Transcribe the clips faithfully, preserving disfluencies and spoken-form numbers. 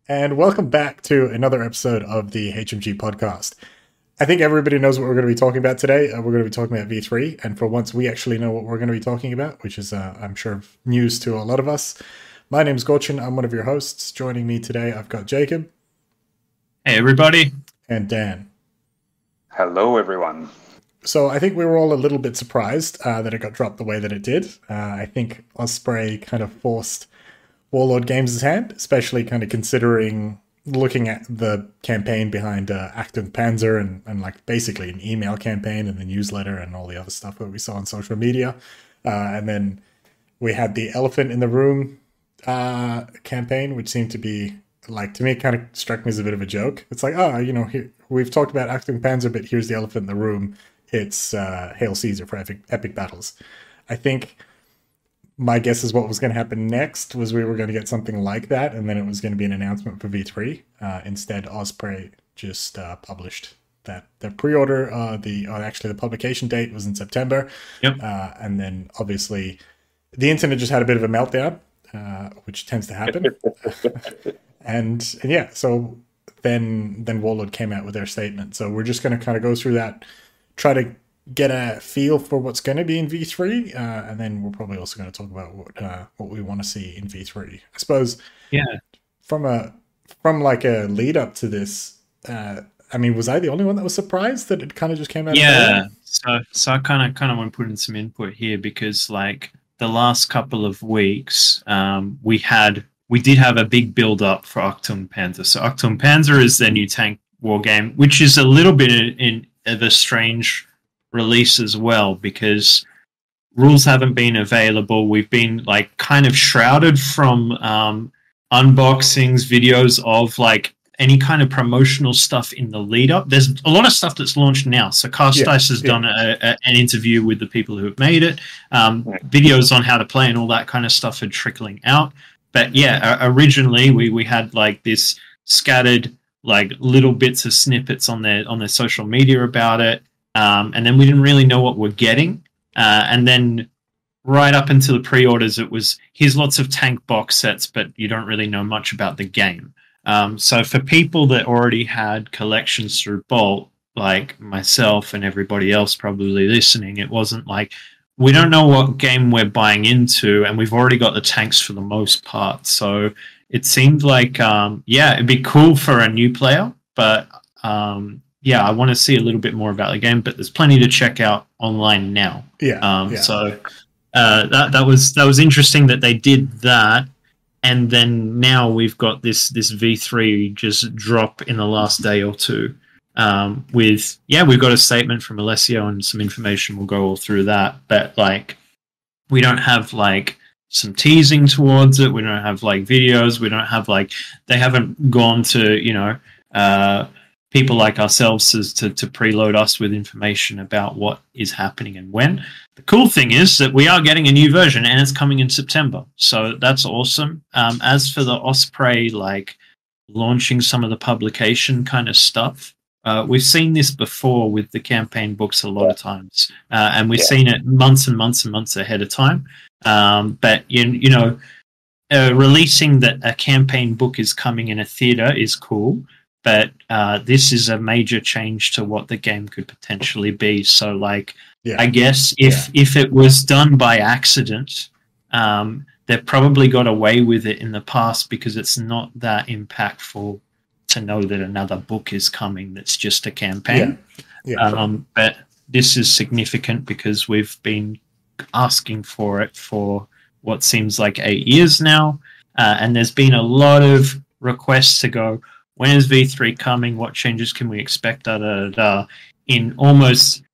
and welcome back to another episode of the H M G podcast. I think everybody knows what we're going to be talking about today. Uh, we're going to be talking about V three, and for once, we actually know what we're going to be talking about, which is, uh, I'm sure, news to a lot of us. My name's Gorchin. I'm one of your hosts. Joining me today, I've got Jacob. Hey, everybody. And Dan. Hello, everyone. So I think we were all a little bit surprised uh, that it got dropped the way that it did. Uh, I think Osprey kind of forced Warlord Games' hand, especially kind of considering looking at the campaign behind uh, Achtung Panzer and, and like basically an email campaign and the newsletter and all the other stuff that we saw on social media. Uh, and then we had the Elephant in the Room uh, campaign, which seemed to be, like, to me, it kind of struck me as a bit of a joke. It's like, oh, you know, here, we've talked about Achtung Panzer, but here's the Elephant in the Room. It's uh, Hail Caesar for epic, epic battles. I think my guess is what was going to happen next was we were going to get something like that, and then it was going to be an announcement for V three. Uh, instead, Osprey just uh, published that the pre-order, uh, the uh, actually the publication date was in September. Yep. Uh, and then obviously the internet just had a bit of a meltdown, uh, which tends to happen. and, and yeah, so then then Warlord came out with their statement. So we're just going to kind of go through that, try to get a feel for what's going to be in V three, uh, and then we're probably also going to talk about what uh, what we want to see in V three. I suppose. Yeah. From a from like a lead up to this, uh, I mean, was I the only one that was surprised that it kind of just came out? Yeah. So so I kind of kind of want to put in some input here because like the last couple of weeks, um, we had we did have a big build up for Achtung Panzer. So Achtung Panzer is their new tank war game, which is a little bit in, in of a strange release as well because rules haven't been available. We've been like kind of shrouded from um, unboxings, videos of like any kind of promotional stuff in the lead up. There's a lot of stuff that's launched now. So Cast Yeah, Dice has yeah. done a, a, an interview with the people who have made it. Um, videos on how to play and all that kind of stuff are trickling out. But yeah, uh, originally we, we had like this scattered like little bits of snippets on their on their social media about it. Um, and then we didn't really know what we're getting. Uh, and then right up until the pre-orders, it was, here's lots of tank box sets, but you don't really know much about the game. Um, so for people that already had collections through Bolt, like myself and everybody else probably listening, it wasn't like, we don't know what game we're buying into, and we've already got the tanks for the most part. So it seemed like, um, yeah, it'd be cool for a new player, but... Um, yeah, I want to see a little bit more about the game, but there's plenty to check out online now. Yeah. Um, yeah. So uh, that that was that was interesting that they did that, and then now we've got this this V three just drop in the last day or two. Um, with yeah, we've got a statement from Alessio and some information. We'll go all through that, but like we don't have like some teasing towards it. We don't have like videos. We don't have like they haven't gone to you know. Uh, people like ourselves to, to, to preload us with information about what is happening and when. The cool thing is that we are getting a new version and it's coming in September. So that's awesome. Um, as for the Osprey, like launching some of the publication kind of stuff, uh, we've seen this before with the campaign books a lot of times. Uh, and we've Yeah. seen it months and months and months ahead of time. Um, but, you, you know, uh, releasing that a campaign book is coming in a theater is cool. But uh, this is a major change to what the game could potentially be. So, like, Yeah. I guess if Yeah. if it was done by accident, um, they probably got away with it in the past because it's not that impactful to know that another book is coming that's just a campaign. Yeah. Yeah. Um, but this is significant because we've been asking for it for what seems like eight years now. Uh, and there's been a lot of requests to go, when is V three coming? What changes can we expect? Da, da, da, da. In almost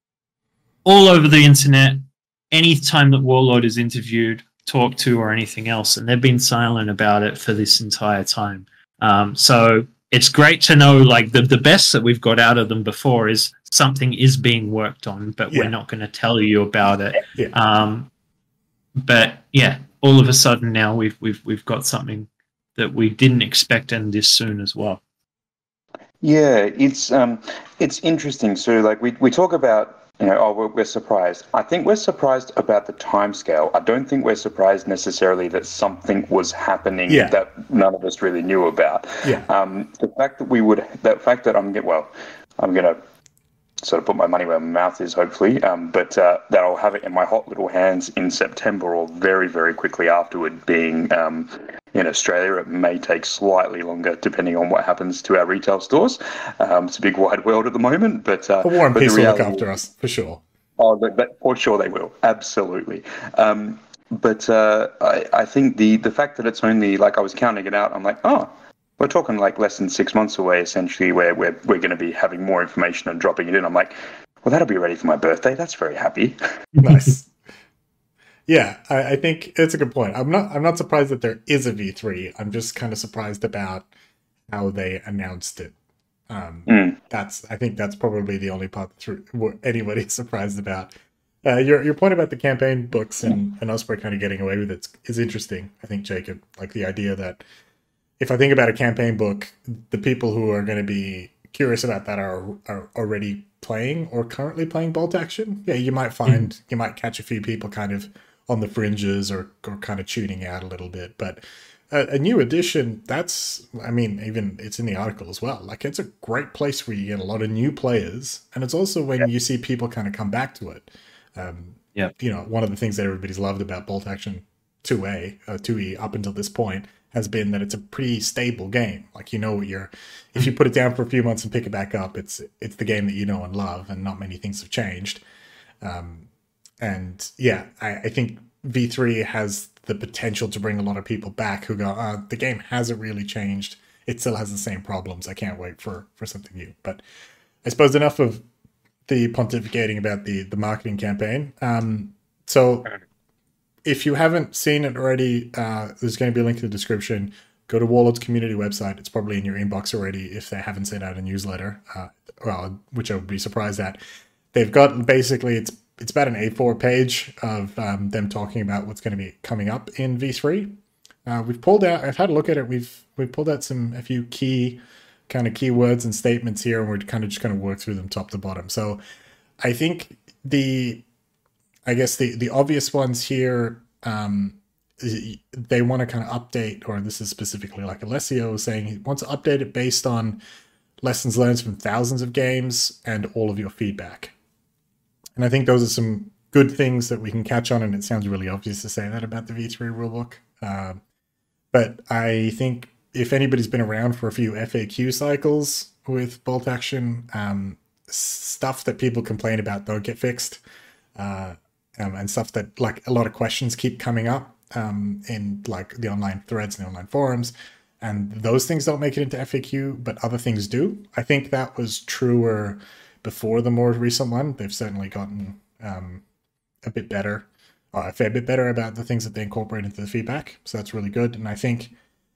all over the internet, any time that Warlord is interviewed, talked to, or anything else, and they've been silent about it for this entire time. Um, so it's great to know, like, the, the best that we've got out of them before is something is being worked on, but Yeah. we're not going to tell you about it. Yeah. Um, but yeah, all of a sudden now we've we've we've got something that we didn't expect and this soon as well. Yeah, it's um, it's interesting. So, like, we we talk about You know, oh, we're, we're surprised. I think we're surprised about the timescale. I don't think we're surprised necessarily that something was happening Yeah. that none of us really knew about. Yeah. Um, the fact that we would, the fact that I'm, well, I'm going to sort of put my money where my mouth is, hopefully, um, but uh, that I'll have it in my hot little hands in September or very, very quickly afterward, being um, in Australia. It may take slightly longer depending on what happens to our retail stores. Um, it's a big wide world at the moment, but uh, A War and but Peace the will look reality after is, us, for sure. Oh, but, but for sure they will. Absolutely. Um, but uh, I, I think the, the fact that it's only, like, I was counting it out, I'm like, oh, we're talking like less than six months away, essentially, where we're, we're going to be having more information and dropping it in. I'm like, well, that'll be ready for my birthday. That's very happy. Nice. Yeah, I, I think it's a good point. I'm not I'm not surprised that there is a V three. I'm just kind of surprised about how they announced it. Um, Mm. That's I think that's probably the only part that anybody's surprised about. Uh, your your point about the campaign books and, and Osprey kind of getting away with it is interesting. I think, Jacob, like the idea that if I think about a campaign book, the people who are going to be curious about that are are already playing or currently playing Bolt Action. Yeah, you might find mm. you might catch a few people kind of on the fringes or or kind of tuning out a little bit, but a, a new edition, that's, I mean, even it's in the article as well. Like, it's a great place where you get a lot of new players, and it's also when yeah. you see people kind of come back to it. Um, yeah, you know, one of the things that everybody's loved about Bolt Action two A, uh, two E up until this point has been that it's a pretty stable game. Like, you know what you're, if you put it down for a few months and pick it back up, it's it's the game that you know and love, and not many things have changed. Um, and yeah, I, I think V three has the potential to bring a lot of people back who go, uh, the game hasn't really changed. It still has the same problems. I can't wait for, for something new. But I suppose enough of the pontificating about the, the marketing campaign. Um, so if you haven't seen it already, uh, there's going to be a link in the description. Go to Warlord's community website. It's probably in your inbox already if they haven't sent out a newsletter, uh, well, which I would be surprised at. They've got basically, it's it's about an A four page of um, them talking about what's going to be coming up in V three. Uh, we've pulled out, I've had a look at it. We've we've pulled out some a few key kind of keywords and statements here, and we're kind of just going to work through them top to bottom. So I think the, I guess the, the obvious ones here, um, they want to kind of update, or this is specifically like Alessio was saying, he wants to update it based on lessons learned from thousands of games and all of your feedback. And I think those are some good things that we can catch on, and it sounds really obvious to say that about the V three rulebook. Uh, but I think if anybody's been around for a few F A Q cycles with Bolt Action, um, stuff that people complain about don't get fixed, uh, um, and stuff that, like, a lot of questions keep coming up um, in like the online threads and the online forums, and those things don't make it into F A Q, but other things do. I think that was truer before the more recent one. They've certainly gotten um, a bit better, or a fair bit better about the things that they incorporate into the feedback. So that's really good. And I think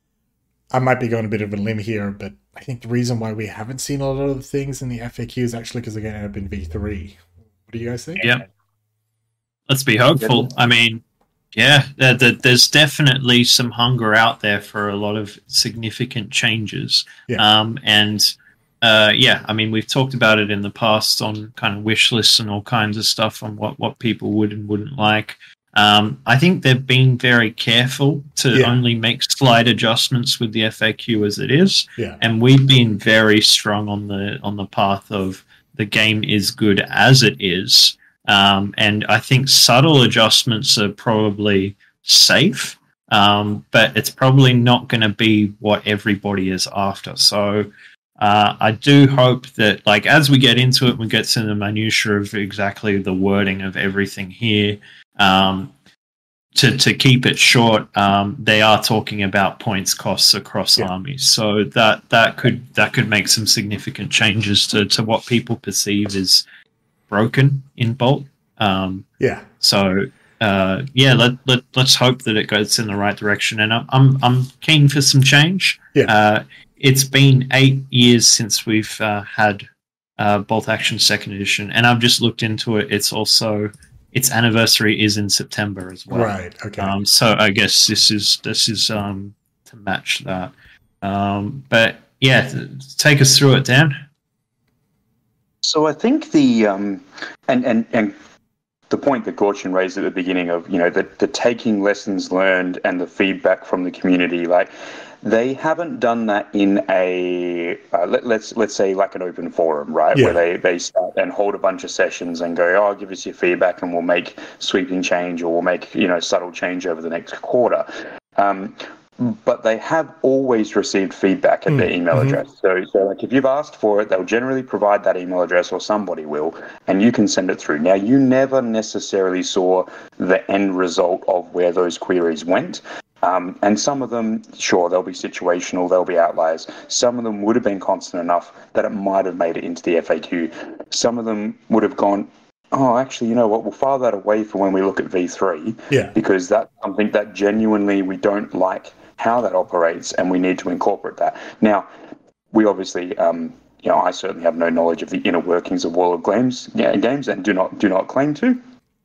I might be going a bit of a limb here, but I think the reason why we haven't seen a lot of the things in the F A Q is actually because they're going to end up in V three. What do you guys think? Yeah. Let's be hopeful. I mean, yeah, there, there, there's definitely some hunger out there for a lot of significant changes. Yeah. Um, and uh, yeah, I mean, we've talked about it in the past on kind of wish lists and all kinds of stuff on what, what people would and wouldn't like. Um, I think they've been very careful to Yeah. only make slight adjustments with the F A Q as it is. Yeah. And we've been very strong on the on the path of the game is good as it is. Um, and I think subtle adjustments are probably safe, um, but it's probably not going to be what everybody is after. So uh, I do hope that, like, as we get into it, we get to the minutiae of exactly the wording of everything here. Um, to to keep it short, um, they are talking about points costs across Yeah. armies, so that that could that could make some significant changes to to what people perceive as broken in Bolt. Um, Yeah. so uh, yeah, let let let's hope that it goes in the right direction, and I'm I'm, I'm keen for some change. Yeah. Uh, it's been eight years since we've uh, had uh, Bolt Action Second Edition, and I've just looked into it. It's also its anniversary is in September as well. Right. Okay. Um, so I guess this is this is um, to match that. Um, but yeah, th- take us through it, Dan. So I think the um, and and and the point that Gorchin raised at the beginning of, you know, the the taking lessons learned and the feedback from the community, like they haven't done that in a uh, let, let's let's say like an open forum, right? Yeah. Where they they start and hold a bunch of sessions and go, oh, give us your feedback and we'll make sweeping change or we'll make, you know, subtle change over the next quarter. Um, But they have always received feedback at mm, their email mm-hmm. address. So, so like if you've asked for it, they'll generally provide that email address or somebody will, and you can send it through. Now, you never necessarily saw the end result of where those queries went. Um, and some of them, sure, they'll be situational, they'll be outliers. Some of them would have been constant enough that it might have made it into the F A Q. Some of them would have gone, oh, actually, you know what, we'll file that away for when we look at V three. Yeah. Because that's something that genuinely we don't like how that operates, and we need to incorporate that. Now, we obviously, um, you know, I certainly have no knowledge of the inner workings of World of Games, yeah, games, and do not do not claim to.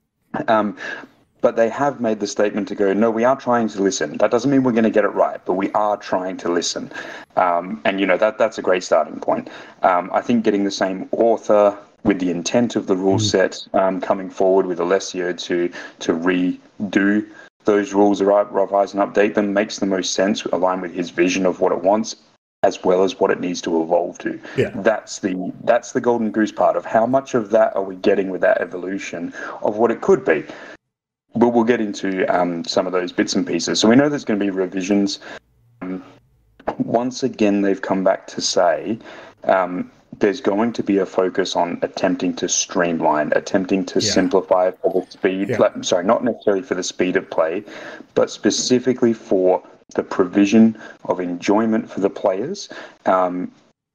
Um, but they have made the statement to go, no, we are trying to listen. That doesn't mean we're going to get it right, but we are trying to listen. Um, and you know that that's a great starting point. Um, I think getting the same author with the intent of the rule mm. set um, coming forward with Alessio to to redo those rules, revise and update them, makes the most sense, aligned with his vision of what it wants, as well as what it needs to evolve to. Yeah. That's the that's the golden goose part of how much of that are we getting with that evolution of what it could be. But we'll get into um, some of those bits and pieces. So we know there's going to be revisions. Um, once again, they've come back to say um, there's going to be a focus on attempting to streamline, attempting to yeah. simplify for the speed. Yeah. Like, sorry, not necessarily for the speed of play, but specifically for the provision of enjoyment for the players. Um,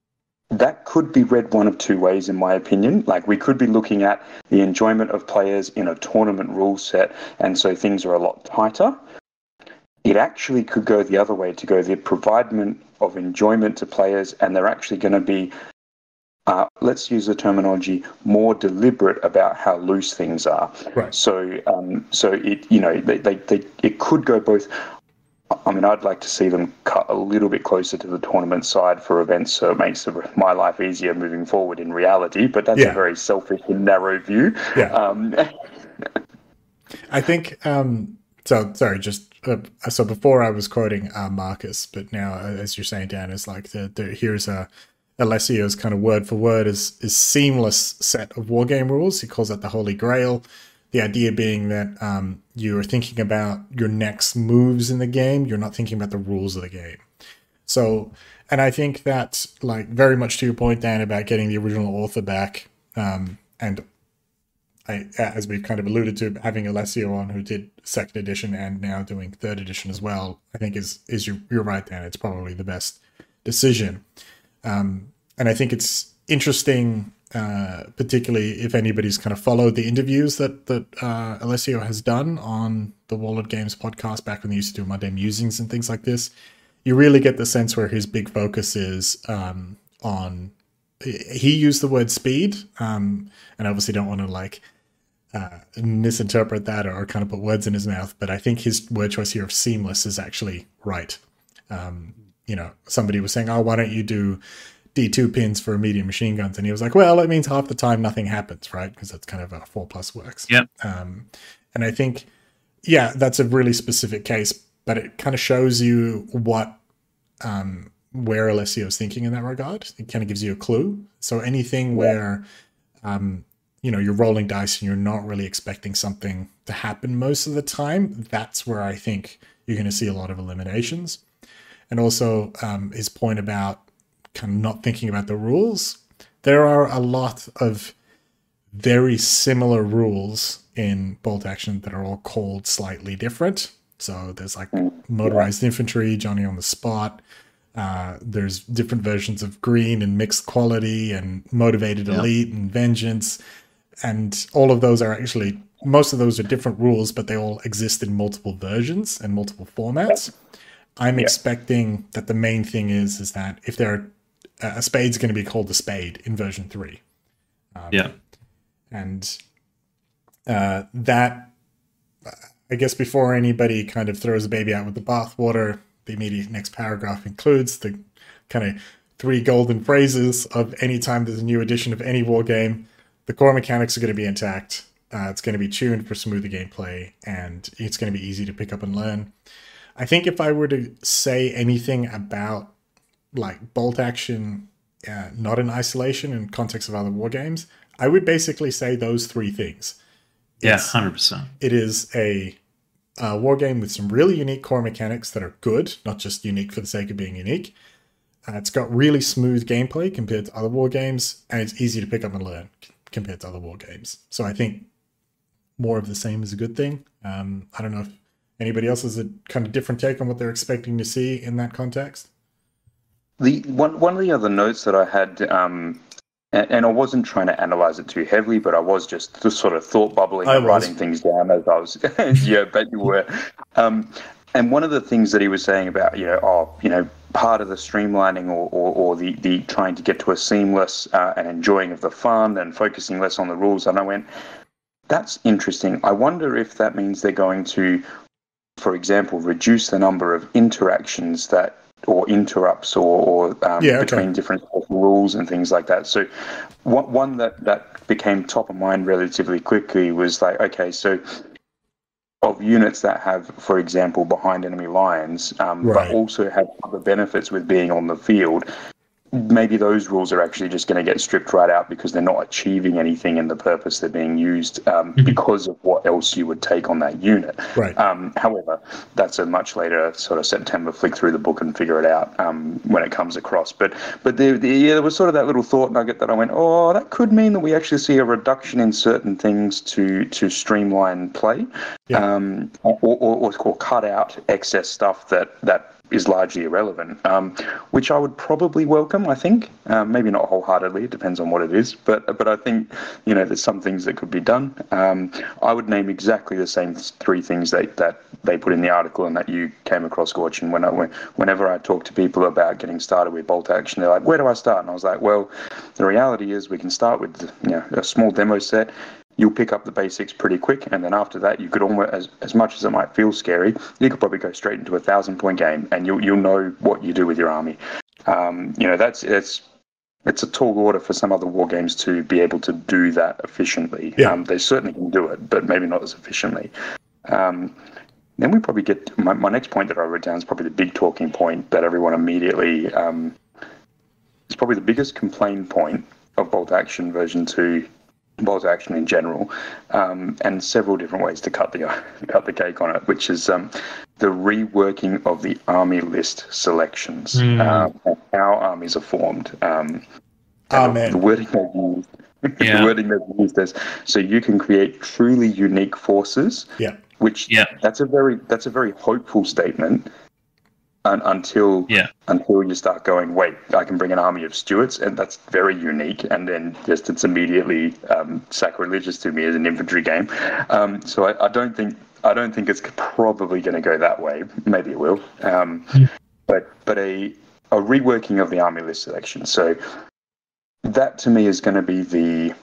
that could be read one of two ways, in my opinion. Like, we could be looking at the enjoyment of players in a tournament rule set, and so things are a lot tighter. It actually could go the other way, to go the providement of enjoyment to players, and they're actually going to be Uh, let's use the terminology, more deliberate about how loose things are. Right. So, um, so it, you know, they, they, they, it could go both. I mean, I'd like to see them cut a little bit closer to the tournament side for events, so it makes my life easier moving forward in reality. But that's yeah. a very selfish and narrow view. Yeah. Um, I think. Um, so sorry, just uh, so before I was quoting uh, Marcus, but now uh, as you're saying, Dan, is like the, the here's a. Alessio's kind of word for word is is seamless set of wargame rules. He calls that the Holy Grail. The idea being that um, you're thinking about your next moves in the game. You're not thinking about the rules of the game. So, and I think that's like very much to your point, Dan, about getting the original author back. Um, and I, as we've kind of alluded to, having Alessio on, who did second edition and now doing third edition as well, I think is is you're, you're right, Dan. It's probably the best decision. Um, and I think it's interesting, uh, particularly if anybody's kind of followed the interviews that that uh, Alessio has done on the Warlord Games podcast back when they used to do Monday Musings and things like this. You really get the sense where his big focus is um, on. He used the word speed, um, and obviously don't want to like uh, misinterpret that or kind of put words in his mouth. But I think his word choice here of seamless is actually right. Um, You know, somebody was saying, oh, why don't you do D two pins for medium machine guns? And he was like, well, it means half the time nothing happens, right? Because that's kind of how four plus works. Yeah. Um, and I think, yeah, that's a really specific case, but it kind of shows you what, um, where Alessio's thinking in that regard. It kind of gives you a clue. So anything where, um, you know, you're rolling dice and you're not really expecting something to happen most of the time, that's where I think you're going to see a lot of eliminations. And also um, his point about kind of not thinking about the rules. There are a lot of very similar rules in Bolt Action that are all called slightly different. So there's like motorized infantry, Johnny on the spot. Uh, there's different versions of green and mixed quality and motivated yep. elite and vengeance. And all of those are actually, most of those are different rules, but they all exist in multiple versions and multiple formats. I'm yeah. expecting that the main thing is is that if there are, a spade's going to be called a spade in version three. Um, yeah. And uh, that, I guess before anybody kind of throws a baby out with the bathwater, the immediate next paragraph includes the kind of three golden phrases of any time there's a new edition of any war game. The core mechanics are going to be intact. Uh, it's going to be tuned for smoother gameplay, and it's going to be easy to pick up and learn. I think if I were to say anything about like bolt action, uh, not in isolation in context of other war games, I would basically say those three things. Yeah, one hundred percent. It is a, a war game with some really unique core mechanics that are good, not just unique for the sake of being unique. Uh, it's got really smooth gameplay compared to other war games, and it's easy to pick up and learn compared to other war games. So I think more of the same is a good thing. Um, I don't know if anybody else has a kind of different take on what they're expecting to see in that context. The one one of the other notes that I had, um, and, and I wasn't trying to analyze it too heavily, but I was just, just sort of thought bubbling I and was. writing things down as I was. Yeah, I bet you were. Um, and one of the things that he was saying about, you know, oh, you know, part of the streamlining or, or, or the, the trying to get to a seamless uh, and enjoying of the fun and focusing less on the rules, and I went, that's interesting. I wonder if that means they're going to, for example, reduce the number of interactions that or interrupts or, or um, yeah, okay. between different rules and things like that. So one, one that, that became top of mind relatively quickly was like, okay, so of units that have, for example, behind enemy lines, um, right. but also have other benefits with being on the field, maybe those rules are actually just going to get stripped right out because they're not achieving anything in the purpose they're being used um, mm-hmm. because of what else you would take on that unit. Right. Um, however, that's a much later sort of September flick through the book and figure it out um, when it comes across. But but there, there, yeah, there was sort of that little thought nugget that I went, oh, that could mean that we actually see a reduction in certain things to to streamline play, yeah. um, or, or, or cut out excess stuff that that. is largely irrelevant, um, which I would probably welcome, I think. Um, maybe not wholeheartedly, it depends on what it is, but but I think, you know, there's some things that could be done. Um, I would name exactly the same three things that, that they put in the article and that you came across, Gorch, and when I, whenever I talk to people about getting started with bolt action, they're like, where do I start? And I was like, well, the reality is we can start with, you know, a small demo set. You'll pick up the basics pretty quick, and then after that, you could almost, as as much as it might feel scary, you could probably go straight into a thousand point game, and you'll you'll know what you do with your army. Um, you know, that's it's it's a tall order for some other war games to be able to do that efficiently. Yeah. Um, they certainly can do it, but maybe not as efficiently. Um, then we probably get to my my next point that I wrote down is probably the big talking point that everyone immediately um, is probably the biggest complaint point of Bolt Action version two. Bolt action in general, um, and several different ways to cut the cut the cake on it, which is um, the reworking of the army list selections, mm. um, and how armies are formed. Um, oh, the, man. the wording they've used, yeah. the wording they've used is so you can create truly unique forces. Yeah, which yeah. that's a very that's a very hopeful statement. Un- until yeah. until you start going, wait, I can bring an army of Stuarts, and that's very unique, and then just it's immediately um, sacrilegious to me as an infantry game. Um, so I, I don't think I don't think it's probably going to go that way. Maybe it will, um, yeah. but but a a reworking of the army list selection. So that to me is going to be the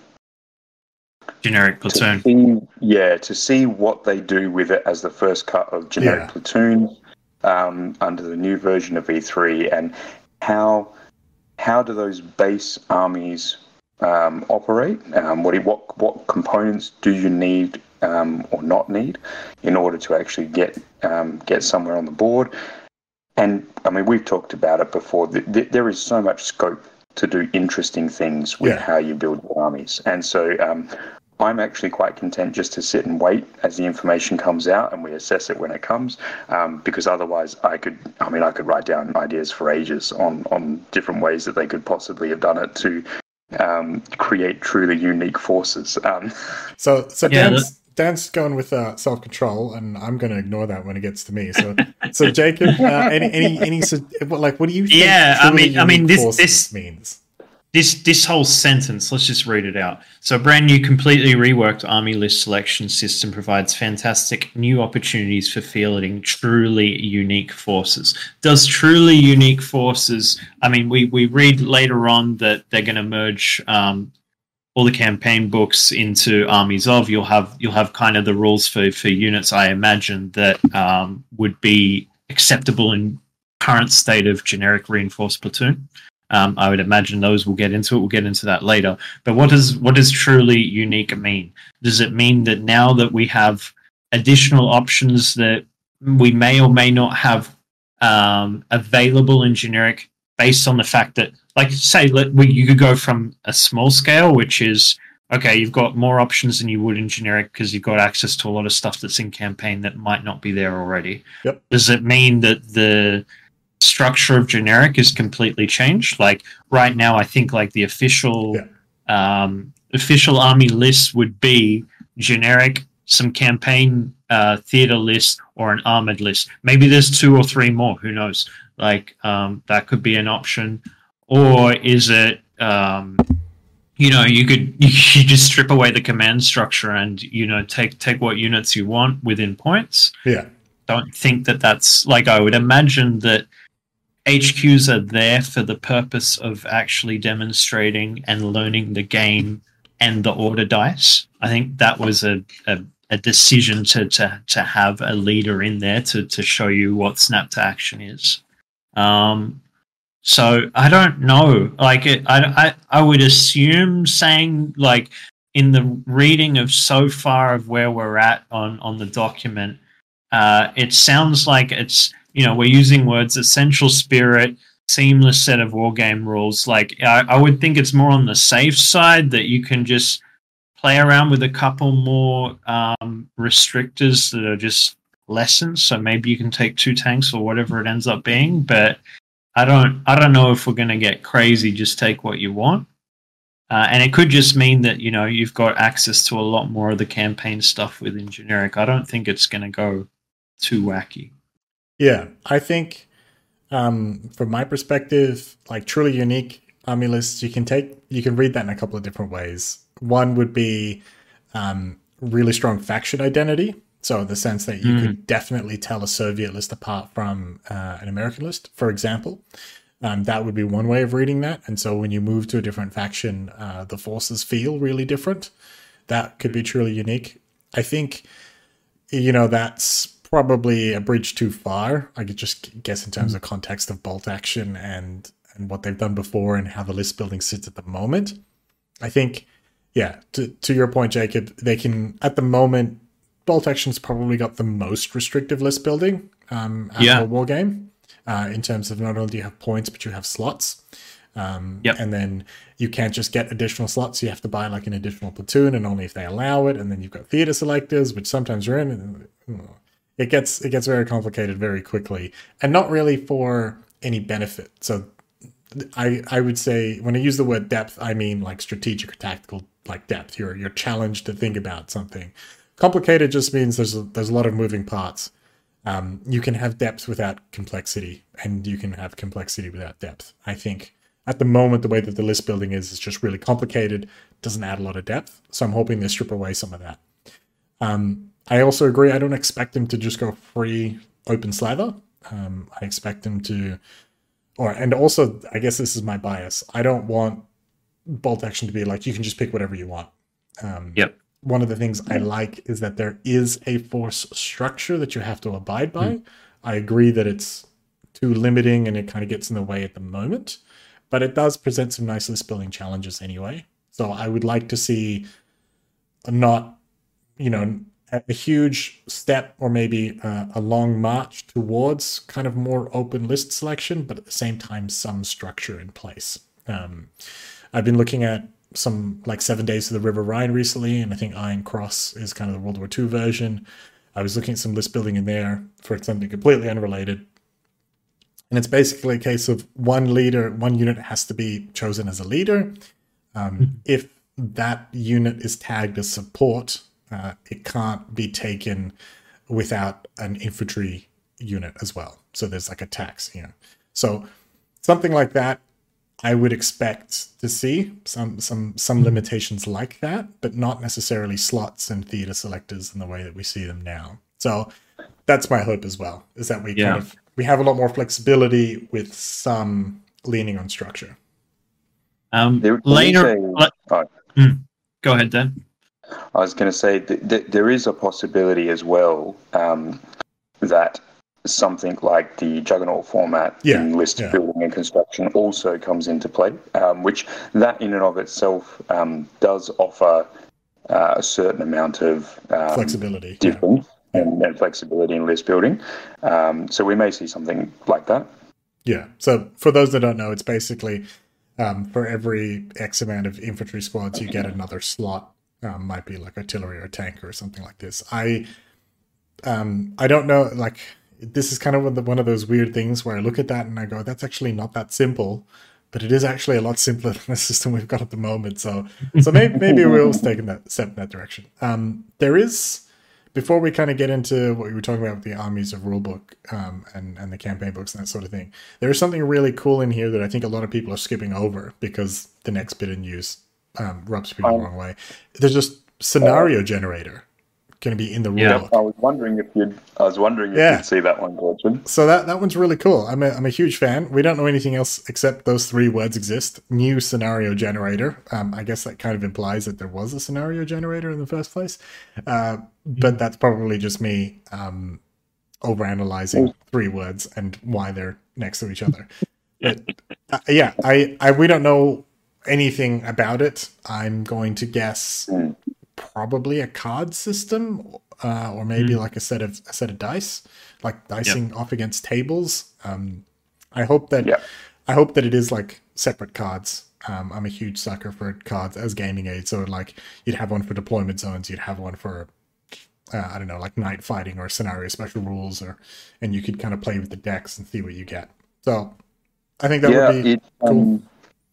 generic platoon. To see, yeah, to see what they do with it as the first cut of generic yeah. platoons. Um, under the new version of V three, and how how do those base armies um, operate? Um, what what what components do you need um, or not need in order to actually get um, get somewhere on the board? And I mean, we've talked about it before. Th- th- there is so much scope to do interesting things with yeah. how you build your armies, and so. Um, I'm actually quite content just to sit and wait as the information comes out and we assess it when it comes, um, because otherwise I could, I mean, I could write down ideas for ages on, on different ways that they could possibly have done it to um, create truly unique forces. Um, so so yeah, Dan's, Dan's going with uh, self-control, and I'm going to ignore that when it gets to me. So so Jacob, uh, any, any, any, like, what do you think yeah, I mean, I mean, this, this means? This this whole sentence, let's just read it out. So, a brand new, completely reworked army list selection system provides fantastic new opportunities for fielding truly unique forces. Does truly unique forces, I mean, we, we read later on that they're going to merge um, all the campaign books into armies of. You'll have you'll have kind of the rules for, for units, I imagine, that um, would be acceptable in current state of generic reinforced platoon. Um, I would imagine those will get into it. We'll get into that later. But what does what does truly unique mean? Does it mean that now that we have additional options that we may or may not have um, available in generic, based on the fact that, like, say, let, we, you could go from a small scale, which is, okay, you've got more options than you would in generic because you've got access to a lot of stuff that's in campaign that might not be there already. Yep. Does it mean that the structure of generic is completely changed? Like right now, I think like the official yeah. um, official army list would be generic, some campaign uh, theater list, or an armored list. Maybe there's two or three more. Who knows? Like um, that could be an option. Or is it, um, you know, you could you just strip away the command structure and, you know, take take what units you want within points. Yeah. Don't think that that's, like, I would imagine that H Qs are there for the purpose of actually demonstrating and learning the game and the order dice. I think that was a, a, a decision to, to to have a leader in there to, to show you what snap to action is. Um, so I don't know. Like it, I, I I would assume saying, like, in the reading of so far of where we're at on on the document, uh, it sounds like it's, you know, we're using words essential spirit, seamless set of wargame rules. Like, I, I would think it's more on the safe side that you can just play around with a couple more um, restrictors that are just lessons. So maybe you can take two tanks or whatever it ends up being. But I don't, I don't know if we're going to get crazy. Just take what you want. Uh, and it could just mean that, you know, you've got access to a lot more of the campaign stuff within generic. I don't think it's going to go too wacky. Yeah, I think um, from my perspective, like truly unique army lists, you can take, you can read that in a couple of different ways. One would be um, really strong faction identity. So in the sense that you mm. could definitely tell a Soviet list apart from uh, an American list, for example. Um, that would be one way of reading that. And so when you move to a different faction, uh, the forces feel really different. That could be truly unique. I think, you know, that's probably a bridge too far. I could just guess in terms of context of bolt action and and what they've done before and how the list building sits at the moment. I think, yeah, to, to your point, Jacob, they can, at the moment, bolt action's probably got the most restrictive list building um, out yeah. of a war game uh, in terms of not only do you have points, but you have slots. Um, yep. And then you can't just get additional slots. You have to buy like an additional platoon, and only if they allow it. And then you've got theater selectors, which sometimes are in. And, oh, It gets it gets very complicated very quickly, and not really for any benefit. So I I would say when I use the word depth, I mean like strategic or tactical like depth. You're you're challenged to think about something. Complicated just means there's a, there's a lot of moving parts. Um, you can have depth without complexity, and you can have complexity without depth. I think at the moment the way that the list building is is just really complicated, doesn't add a lot of depth. So I'm hoping they strip away some of that. Um, I also agree. I don't expect him to just go free open slather. Um, I expect him to, or and also I guess this is my bias. I don't want bolt action to be like you can just pick whatever you want. Um, yep. One of the things I like is that there is a force structure that you have to abide by. Mm. I agree that it's too limiting and it kind of gets in the way at the moment, but it does present some nice list building challenges anyway. So I would like to see not, you know, a huge step or maybe uh, a long march towards kind of more open list selection, but at the same time, some structure in place. Um, I've been looking at some like Seven Days to the River Rhine recently, and I think Iron Cross is kind of the World War Two version. I was looking at some list building in there for something completely unrelated. And it's basically a case of one leader, one unit has to be chosen as a leader. Um, mm-hmm. If that unit is tagged as support, Uh, it can't be taken without an infantry unit as well. So there's like a tax, you know. So something like that, I would expect to see some some some limitations like that, but not necessarily slots and theater selectors in the way that we see them now. So that's my hope as well, is that we yeah. kind of we have a lot more flexibility with some leaning on structure. Um, there, later, say, uh, mm, go ahead, Dan. I was going to say that th- there is a possibility as well um, that something like the Juggernaut format Yeah, in list yeah. building and construction also comes into play, um, which that in and of itself um, does offer uh, a certain amount of um, Flexibility, difference yeah. and, and flexibility in list building. Um, so we may see something like that. Yeah. So for those that don't know, it's basically um, for every X amount of infantry squads, you get another slot. Um, might be like artillery or tank or something like this. I um, I don't know. Like this is kind of one of, the, one of those weird things where I look at that and I go, that's actually not that simple. But it is actually a lot simpler than the system we've got at the moment. So so maybe maybe we'll take in that step in that direction. Um, there is. Before we kind of get into what we were talking about with the armies of rulebook um, and, and the campaign books and that sort of thing, there is something really cool in here that I think a lot of people are skipping over because the next bit of news um, rubs people um, the wrong way. There's just scenario uh, generator going to be in the rulebook. Yeah, I was wondering if you'd. I was wondering if yeah. you'd see that one, Gordon. So that, that one's really cool. I'm a I'm a huge fan. We don't know anything else except those three words exist. New scenario generator. Um, I guess that kind of implies that there was a scenario generator in the first place. Uh, but that's probably just me um, overanalyzing three words and why they're next to each other. But uh, yeah, I, I we don't know anything about it. I'm going to guess. Mm. Probably a card system, uh, or maybe mm. like a set of a set of dice, like dicing yep. off against tables. Um, I hope that yep. I hope that it is like separate cards. Um, I'm a huge sucker for cards as gaming aids. So like you'd have one for deployment zones, you'd have one for uh, I don't know, like night fighting or scenario special rules, or and you could kind of play with the decks and see what you get. So I think that yeah, would be it, cool. Um...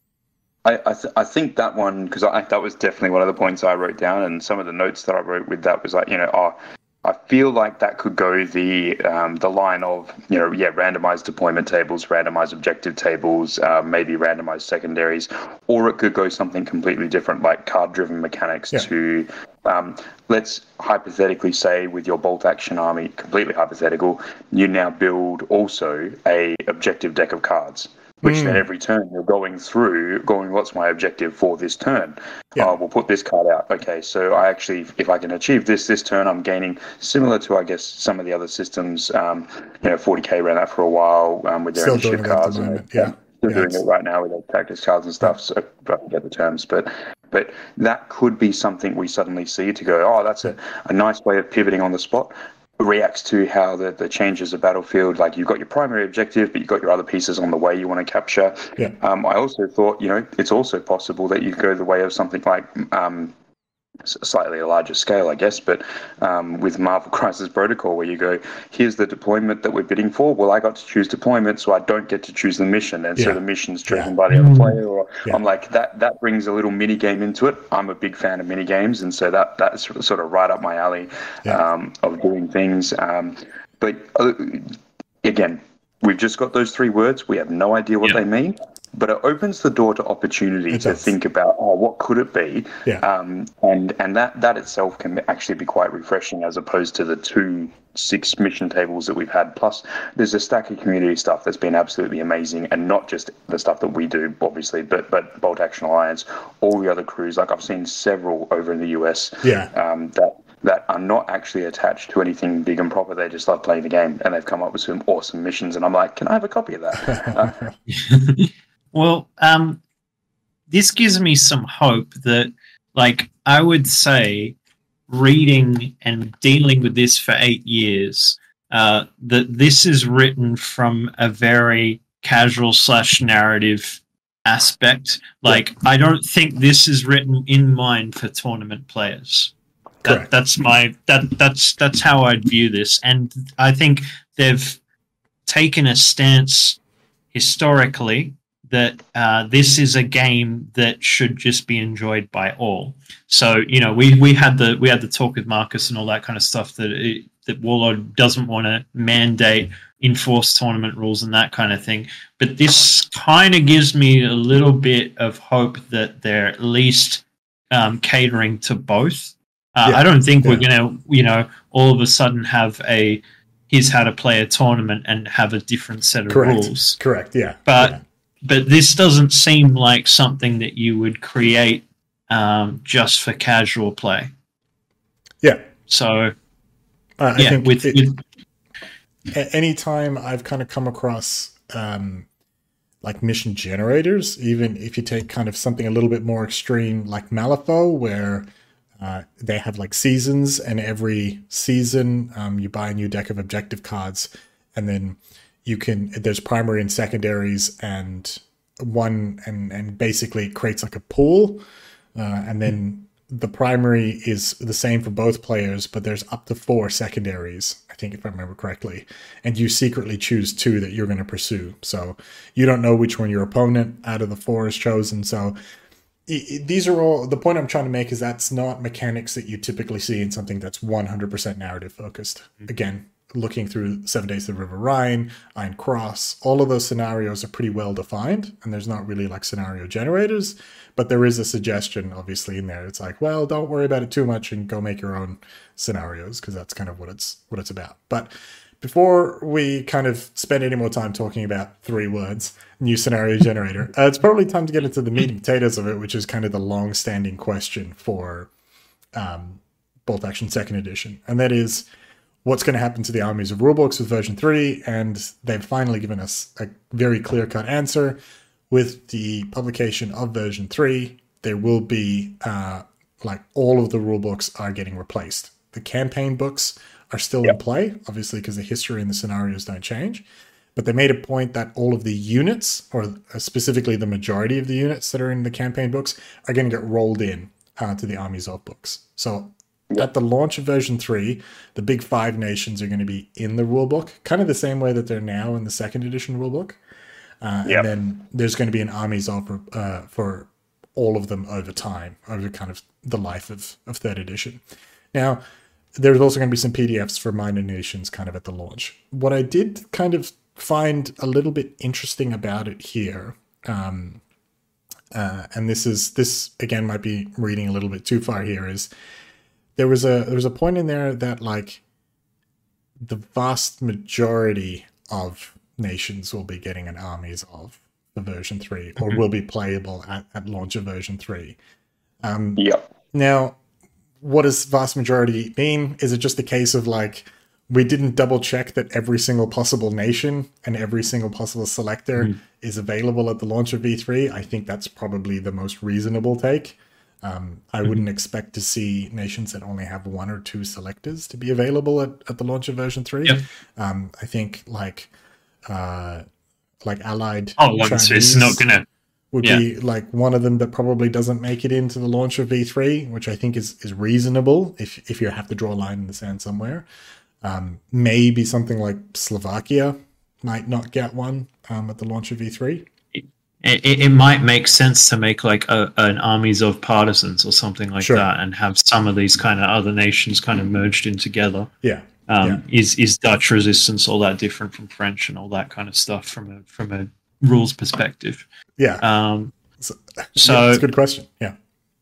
I I, th- I think that one, because that was definitely one of the points I wrote down, and some of the notes that I wrote with that was like, you know, oh, I feel like that could go the um, the line of, you know, yeah, randomized deployment tables, randomized objective tables, uh, maybe randomized secondaries, or it could go something completely different, like card-driven mechanics yeah. to, um, let's hypothetically say with your bolt action army, completely hypothetical, you now build also a objective deck of cards. Which mm. then every turn you're going through, going, what's my objective for this turn? Yeah. Uh, we'll put this card out. Okay, so I actually, if I can achieve this this turn, I'm gaining, similar to, I guess, some of the other systems. Um, you know, forty K ran that for a while um, with their Still initiative cards. And they're, yeah. Still yeah, doing it's... it right now with their tactics cards and stuff, so I forget the terms. But but that could be something we suddenly see to go, oh, that's a, a nice way of pivoting on the spot. Reacts to how the, the changes of battlefield, like you've got your primary objective, but you've got your other pieces on the way you want to capture. Yeah. Um, I also thought, you know, it's also possible that you go the way of something like um, slightly a larger scale, I guess, but um, with Marvel Crisis Protocol, where you go, here's the deployment that we're bidding for. Well, I got to choose deployment, so I don't get to choose the mission, and yeah. so the mission's chosen yeah. by the other player. Or yeah. I'm like, that that brings a little mini game into it. I'm a big fan of mini games, and so that that's sort of right up my alley yeah. um, of doing things. Um, but uh, again, we've just got those three words. We have no idea what yeah. they mean. But it opens the door to opportunity it to does. think about, oh, what could it be? Yeah. Um, and and that, that itself can actually be quite refreshing as opposed to the two six mission tables that we've had. Plus, there's a stack of community stuff that's been absolutely amazing, and not just the stuff that we do, obviously, but but Bolt Action Alliance, all the other crews. Like I've seen several over in the U S yeah. um, that that are not actually attached to anything big and proper. They just love playing the game, and they've come up with some awesome missions. And I'm like, can I have a copy of that? Uh, Well, um, this gives me some hope that, like, I would say reading and dealing with this for eight years, uh, that this is written from a very casual slash narrative aspect. Like, I don't think this is written in mind for tournament players. That, that's my that that's that's how I'd view this, and I think they've taken a stance historically that uh, this is a game that should just be enjoyed by all. So, you know, we, we had the we had the talk with Marcus and all that kind of stuff that it, that Warlord doesn't want to mandate enforce tournament rules and that kind of thing. But this kind of gives me a little bit of hope that they're at least um, catering to both. Uh, yeah. I don't think yeah. we're going to, you know, all of a sudden have a here's how to play a tournament and have a different set of Correct. rules. Correct. Yeah. But yeah. But this doesn't seem like something that you would create um, just for casual play. Yeah. So, uh, yeah, I think with, it, with a- anytime I've kind of come across um, like mission generators, even if you take kind of something a little bit more extreme like Malifaux, where uh, they have like seasons, and every season um, you buy a new deck of objective cards, and then you can, there's primary and secondaries, and one, and, and basically it creates like a pool, uh, and then the primary is the same for both players, but there's up to four secondaries, I think, if I remember correctly. And you secretly choose two that you're going to pursue. So you don't know which one your opponent out of the four is chosen. So it, it, these are all, the point I'm trying to make is that's not mechanics that you typically see in something that's one hundred percent narrative focused. Mm-hmm. Again, looking through Seven Days to the River Rhine, Iron Cross, all of those scenarios are pretty well defined, and there's not really like scenario generators, but there is a suggestion obviously in there. It's like, well, don't worry about it too much and go make your own scenarios, because that's kind of what it's what it's about. But before we kind of spend any more time talking about three words, new scenario generator, uh, it's probably time to get into the meat and potatoes of it, which is kind of the long-standing question for um, Bolt Action Second Edition, and that is, what's going to happen to the armies of rulebooks with version three? And they've finally given us a very clear-cut answer. With the publication of version three, there will be, uh, like, all of the rulebooks are getting replaced. The campaign books are still yep. in play, obviously, because the history and the scenarios don't change. But they made a point that all of the units, or specifically the majority of the units that are in the campaign books, are going to get rolled in uh, to the armies of books. So at the launch of version three, the big five nations are going to be in the rulebook, kind of the same way that they're now in the second edition rulebook. Uh, yep. And then there's going to be an armies of uh, for all of them over time, over kind of the life of, of third edition. Now, there's also going to be some P D Fs for minor nations kind of at the launch. What I did kind of find a little bit interesting about it here, um, uh, and this is this again might be reading a little bit too far here, is There was a there was a point in there that like the vast majority of nations will be getting an armies of the version three, or will be playable at, at launch of version three. Um, yeah. Now, what does vast majority mean? Is it just a case of like we didn't double check that every single possible nation and every single possible selector mm. is available at the launch of V three? I think that's probably the most reasonable take. Um, I wouldn't mm-hmm. expect to see nations that only have one or two selectors to be available at, at the launch of version three. Yep. Um, I think like uh, like Allied oh, Chinese it's not gonna would yeah. be like one of them that probably doesn't make it into the launch of V three, which I think is is reasonable if if you have to draw a line in the sand somewhere. Um, maybe something like Slovakia might not get one um, at the launch of V three. It, it might make sense to make like a, an armies of partisans or something like sure. that, and have some of these kind of other nations kind of merged in together. Yeah. Um, yeah. Is is Dutch resistance all that different from French and all that kind of stuff from a from a rules perspective? Yeah. Um, so, so yeah, it's a good question. Yeah.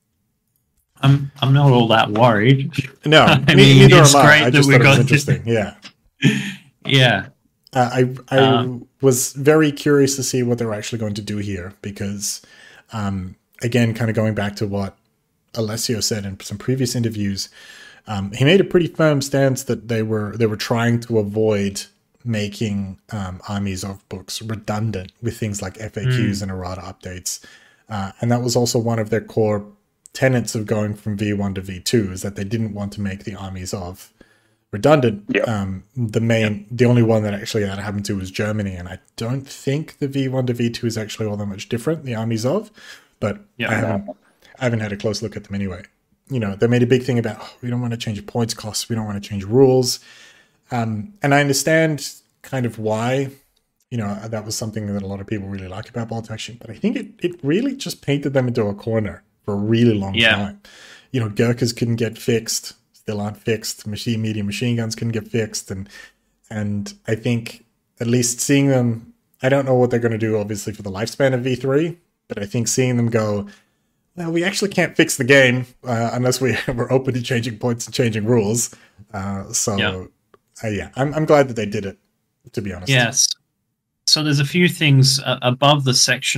I'm I'm not all that worried. No, I me, mean, neither it's am great I. I that just we thought it was got interesting. Yeah. yeah. Uh, I I um, was very curious to see what they were actually going to do here, because, um, again, kind of going back to what Alessio said in some previous interviews, um, he made a pretty firm stance that they were they were trying to avoid making um, armies of books redundant with things like F A Qs mm. and errata updates, uh, and that was also one of their core tenets of going from V one to V two, is that they didn't want to make the armies of redundant. Yep. Um, the main, yep. the only one that actually that happened to was Germany, and I don't think the V one to V two is actually all that much different. The armies of, but yep. I haven't, I haven't had a close look at them anyway. You know, they made a big thing about oh, we don't want to change points costs, we don't want to change rules, um, and I understand kind of why. You know, that was something that a lot of people really like about Bolt Action, but I think it it really just painted them into a corner for a really long yeah. time. You know, Gurkhas couldn't get fixed. Still aren't fixed. Machine medium machine guns couldn't get fixed, and and I think at least seeing them, I don't know what they're going to do obviously for the lifespan of V three, but I think seeing them go, well, we actually can't fix the game uh, unless we we're open to changing points and changing rules. Uh, so yeah, uh, yeah I'm I'm glad that they did it, to be honest. Yes. So there's a few things uh, above the section of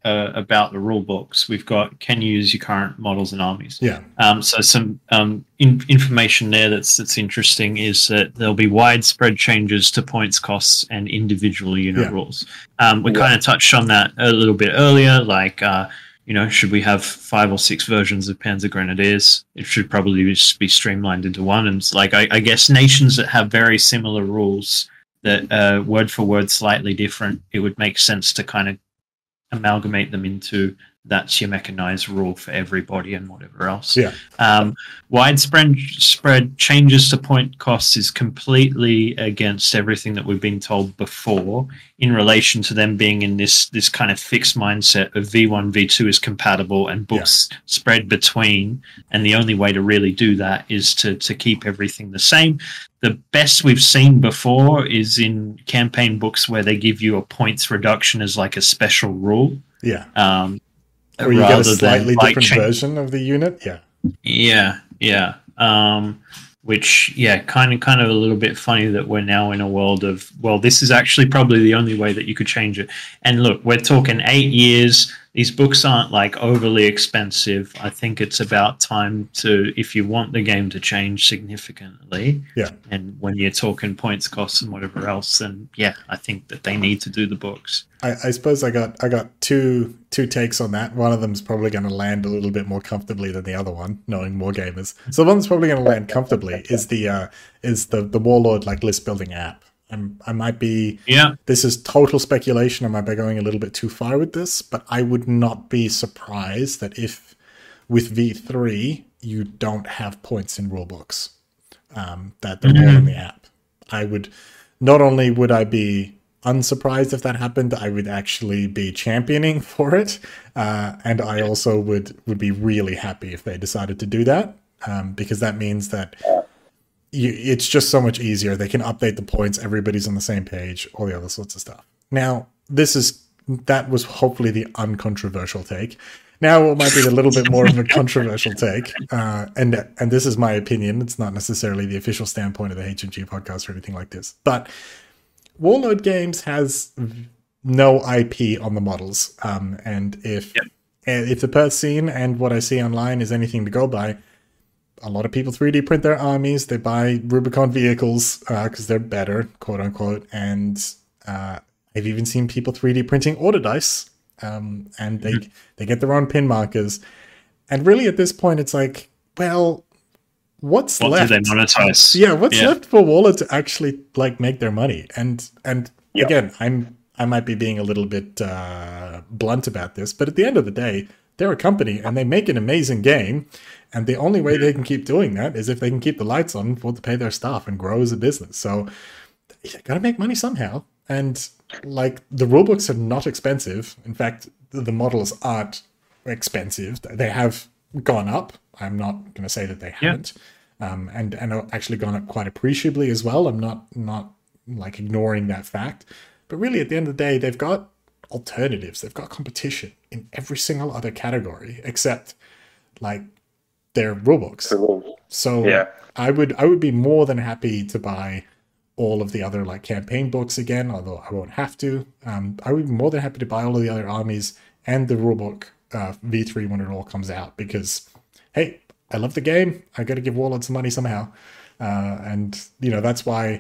uh, about the rule books, we've got can you use your current models and armies. Yeah. Um, so some um, in, information there that's that's interesting is that there'll be widespread changes to points costs and individual unit Yeah. rules. Um, we Yeah. kind of touched on that a little bit earlier, like. Uh, You know, should we have five or six versions of Panzer Grenadiers? It should probably just be streamlined into one. And it's like, I, I guess nations that have very similar rules that uh, word for word slightly different, it would make sense to kind of amalgamate them into that's your mechanized rule for everybody and whatever else. Yeah. Um, widespread spread changes to point costs is completely against everything that we've been told before in relation to them being in this this kind of fixed mindset of V one, V two is compatible and books yeah. spread between. And the only way to really do that is to to keep everything the same. The best we've seen before is in campaign books where they give you a points reduction as like a special rule. Yeah. Um, or you get a slightly like different change- version of the unit. Yeah. Yeah. Yeah. Um, which, yeah, kind of, kind of a little bit funny that we're now in a world of, well, this is actually probably the only way that you could change it. And look, we're talking eight years. These books aren't like overly expensive. I think it's about time to, if you want the game to change significantly, yeah. and when you're talking points, costs, and whatever else, then yeah, I think that they need to do the books. I, I suppose I got I got two two takes on that. One of them is probably going to land a little bit more comfortably than the other one, knowing more gamers. So the one that's probably going to land comfortably is the uh, is the the Warlord like list building app. I'm, I might be, yeah. This is total speculation. I might be going a little bit too far with this, but I would not be surprised that if with V three you don't have points in rulebooks, um, that they're mm-hmm. all in the app. I would not only would I be unsurprised if that happened, I would actually be championing for it, uh, and I also would would be really happy if they decided to do that, um, because that means that. You, it's just so much easier. They can update the points. Everybody's on the same page, all the other sorts of stuff. Now, this is that was hopefully the uncontroversial take. Now it might be a little bit more of a controversial take, uh, and and this is my opinion. It's not necessarily the official standpoint of the H M G podcast or anything like this. But Warlord Games has no I P on the models, um, and if yep. if the Perth scene and what I see online is anything to go by. A lot of people three D print their armies. They buy Rubicon vehicles because uh, they're better, quote unquote. And uh, I've even seen people three D printing order dice, um, and they mm-hmm. they get their own pin markers. And really, at this point, it's like, well, what's what left? What do they monetize? Yeah, what's yeah. left for Warlord to actually like make their money? And and yep. again, I'm I might be being a little bit uh, blunt about this, but at the end of the day, they're a company and they make an amazing game. And the only way they can keep doing that is if they can keep the lights on for to pay their staff and grow as a business. So you got to make money somehow. And like the rulebooks are not expensive. In fact, the models aren't expensive. They have gone up. I'm not going to say that they haven't. Yeah. Um, and and actually gone up quite appreciably as well. I'm not not like ignoring that fact. But really, at the end of the day, they've got alternatives. They've got competition in every single other category except like their rulebooks. So yeah. I would I would be more than happy to buy all of the other like campaign books again, although I won't have to. Um, I would be more than happy to buy all of the other armies and the rulebook uh, V three when it all comes out because, hey, I love the game. I got to give Warlord some money somehow, uh, and you know that's why.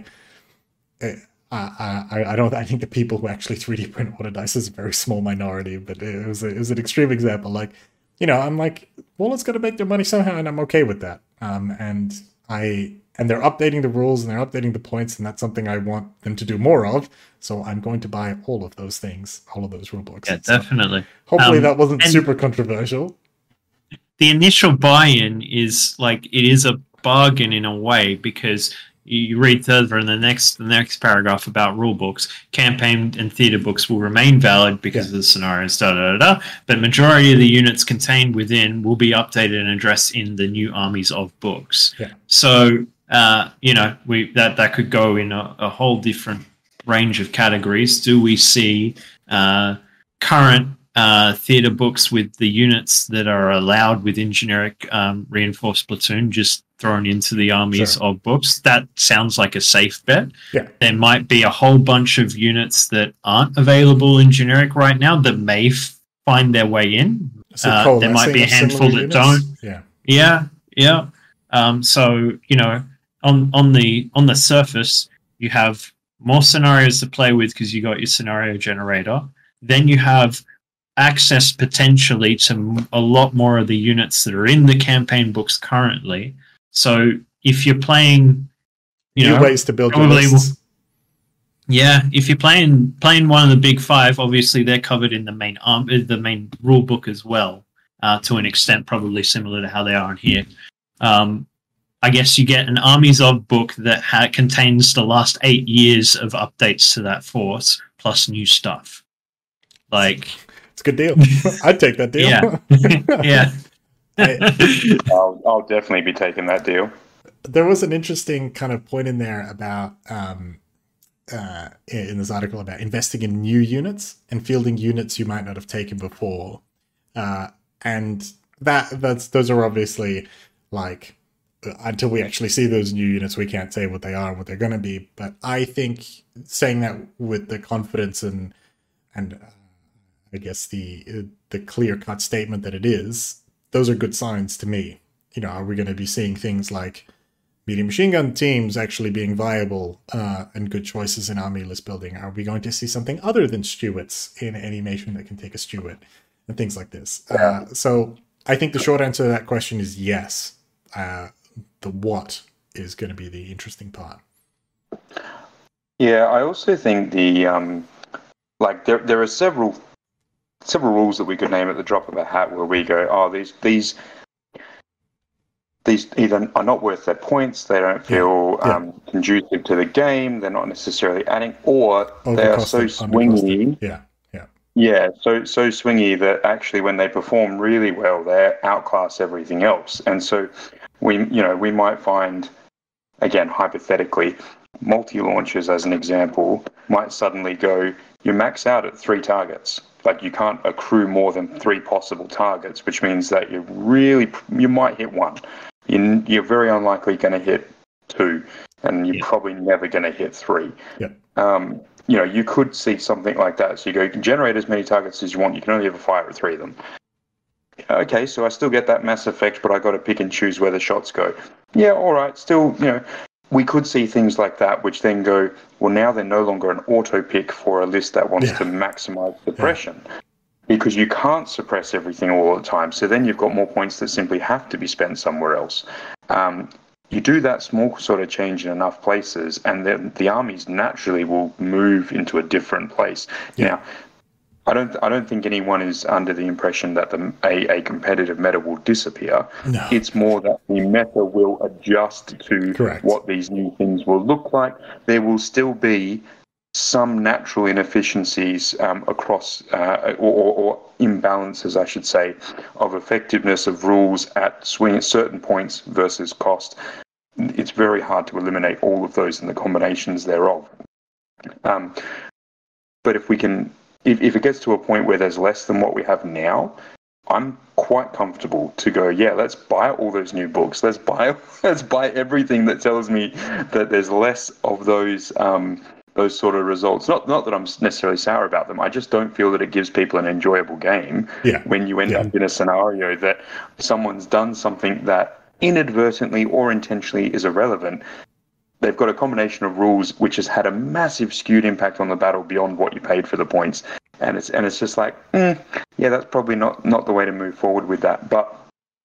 It, I, I, I don't. I think the people who actually three D print order dice is a very small minority, but it was a, it was an extreme example. Like, you know, I'm like, Warlord's got to make their money somehow, and I'm okay with that. Um, and I and they're updating the rules and they're updating the points, and that's something I want them to do more of. So I'm going to buy all of those things, all of those rulebooks. Yeah, so definitely. Hopefully, um, that wasn't super controversial. The initial buy-in is like it is a bargain in a way because. You read further in the next the next paragraph about rule books. Campaign and theatre books will remain valid because yeah. of the scenarios, da, da, da, da, but majority of the units contained within will be updated and addressed in the new armies of books. Yeah. So, uh, you know, we that, that could go in a, a whole different range of categories. Do we see uh, current uh, theatre books with the units that are allowed within generic um, reinforced platoon just thrown into the armies sure. of books? That sounds like a safe bet. Yeah. There might be a whole bunch of units that aren't available in generic right now that may f- find their way in. So uh, there might be a handful that units? don't. Yeah, yeah, yeah. Um, so you know, on on the on the surface, you have more scenarios to play with because you got your scenario generator. Then you have access potentially to a lot more of the units that are in the campaign books currently. So if you're playing, you new know, ways to build probably, your lists. Yeah, if you're playing playing one of the big five, obviously they're covered in the main um, the main rule book as well, uh, to an extent, probably similar to how they are in here. Um, I guess you get an Armies of book that ha- contains the last eight years of updates to that force plus new stuff. Like, it's a good deal. I'd take that deal. Yeah, yeah. I, I'll, I'll definitely be taking that deal. There was an interesting kind of point in there about um, uh, in this article about investing in new units and fielding units you might not have taken before, uh, and that that's those are obviously like until we actually see those new units, we can't say what they are and what they're going to be. But I think saying that with the confidence and and uh, I guess the the clear cut statement that it is, those are good signs to me. You know, are we going to be seeing things like medium machine gun teams actually being viable uh, and good choices in army list building? Are we going to see something other than Stewarts in any nation that can take a Stewart and things like this? Yeah. Uh, so I think the short answer to that question is yes. Uh, the what is going to be the interesting part. Yeah, I also think the um, like there there are several several rules that we could name at the drop of a hat where we go, oh, these these these either are not worth their points, they don't feel yeah. um, conducive to the game, they're not necessarily adding, or they are so swingy. Yeah, yeah, yeah, so so swingy that actually when they perform really well, they outclass everything else, and so we you know we might find, again hypothetically, multi-launchers as an example might suddenly go, you max out at three targets. Like you can't accrue more than three possible targets, which means that you really you might hit one. You, you're very unlikely going to hit two, and you're yeah. probably never going to hit three. Yeah. Um, you know, you could see something like that. So you go, you can generate as many targets as you want. You can only ever fire at three of them. Okay, so I still get that mass effect, but I got to pick and choose where the shots go. Yeah, all right. Still, you know, we could see things like that, which then go, well, now they're no longer an auto pick for a list that wants yeah. to maximize suppression. Yeah. Because you can't suppress everything all the time. So then you've got more points that simply have to be spent somewhere else. Um, you do that small sort of change in enough places, and then the armies naturally will move into a different place. Yeah. Now, I don't. I don't think anyone is under the impression that the a, a competitive meta will disappear. No. It's more that the meta will adjust to Correct. What these new things will look like. There will still be some natural inefficiencies um, across, uh, or, or, or imbalances, I should say, of effectiveness of rules at swing at certain points versus cost. It's very hard to eliminate all of those and the combinations thereof. Um, but if we can, if, if it gets to a point where there's less than what we have now, I'm quite comfortable to go, yeah, let's buy all those new books. Let's buy, let's buy everything that tells me that there's less of those. Um, those sort of results. Not not that I'm necessarily sour about them. I just don't feel that it gives people an enjoyable game yeah. when you end yeah. up in a scenario that someone's done something that inadvertently or intentionally is irrelevant. They've got a combination of rules which has had a massive skewed impact on the battle beyond what you paid for the points. And it's and it's just like, mm, yeah, that's probably not, not the way to move forward with that. But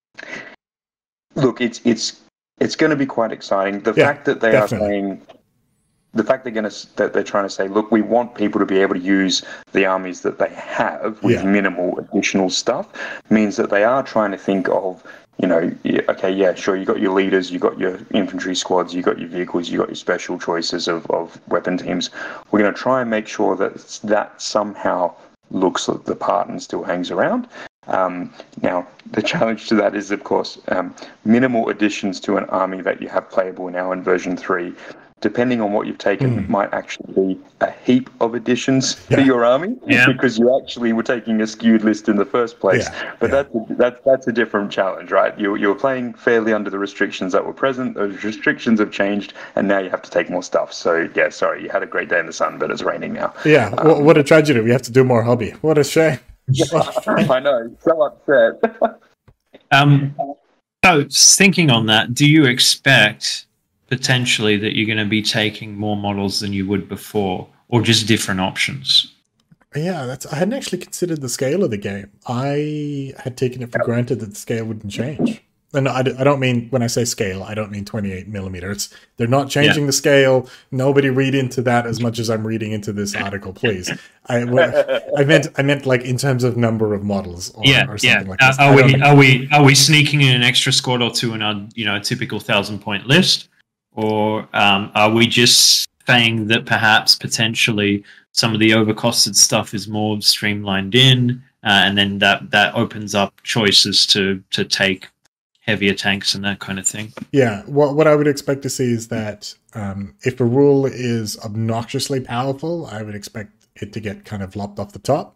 look, it's it's it's going to be quite exciting. The yeah, fact that they definitely. are saying The fact they're going to that they're trying to say, look, we want people to be able to use the armies that they have with yeah. minimal additional stuff, means that they are trying to think of, you know, okay, yeah, sure, you got your leaders, you got your infantry squads, you got your vehicles, you got your special choices of, of weapon teams. We're going to try and make sure that that somehow looks like the part and still hangs around. Um, now, the challenge to that is, of course, um, minimal additions to an army that you have playable now in version three. Depending on what you've taken, mm. might actually be a heap of additions yeah. to your army yeah. because you actually were taking a skewed list in the first place. Yeah. But yeah. that's a, that's that's a different challenge, right? You you were playing fairly under the restrictions that were present. Those restrictions have changed, and now you have to take more stuff. So yeah, sorry, you had a great day in the sun, but it's raining now. Yeah, um, what a tragedy. We have to do more hobby. What a shame. I know, so upset. Um, so thinking on that, do you expect potentially that you're going to be taking more models than you would before, or just different options? Yeah, that's. I hadn't actually considered the scale of the game. I had taken it for granted that the scale wouldn't change. And I, I don't mean, when I say scale, I don't mean twenty-eight millimeters. They're not changing yeah. the scale. Nobody read into that as much as I'm reading into this article, please. I, I meant, I meant like in terms of number of models, or, yeah, or something yeah. like this. Uh, are we, are we, are we sneaking in an extra squad or two in our, you know, typical thousand point list, or um, are we just saying that perhaps potentially some of the overcosted stuff is more streamlined in, uh, and then that that opens up choices to to take heavier tanks and that kind of thing? Yeah, what what I would expect to see is that um, if a rule is obnoxiously powerful, I would expect it to get kind of lopped off the top.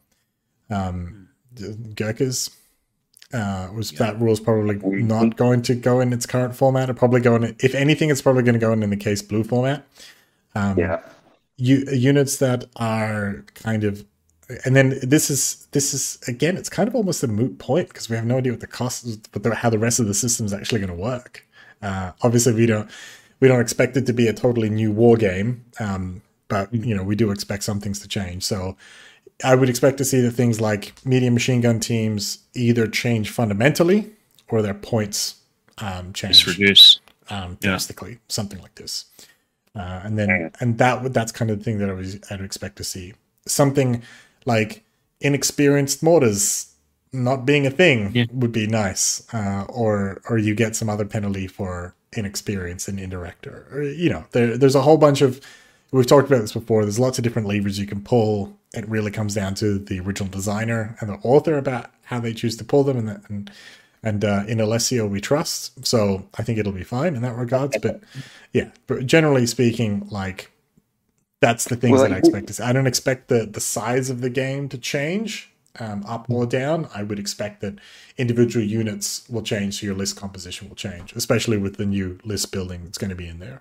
Um, Gurkhas, uh, was yeah. that rule is probably not going to go in its current format. Or probably go in, if anything, it's probably going to go in in the case blue format. Um, yeah. U- units that are kind of, and then this is this is again, it's kind of almost a moot point because we have no idea what the cost is, but the, how the rest of the system is actually going to work. Uh, obviously, we don't we don't expect it to be a totally new war game, um, but you know we do expect some things to change. So I would expect to see that things like medium machine gun teams either change fundamentally or their points um, change, just reduce um, drastically, yeah. something like this. Uh, and then, and that that's kind of the thing that I was I'd expect to see. Something like inexperienced mortars not being a thing yeah. would be nice, uh, or or you get some other penalty for inexperience in indirect, or, or you know, there there's a whole bunch of. We've talked about this before. There's lots of different levers you can pull. It really comes down to the original designer and the author about how they choose to pull them, and that, and. And uh, in Alessio, we trust. So I think it'll be fine in that regards. But yeah, but generally speaking, like that's the things well, that I expect to see. I don't expect the, the size of the game to change um, up or down. I would expect that individual units will change, so your list composition will change, especially with the new list building that's going to be in there.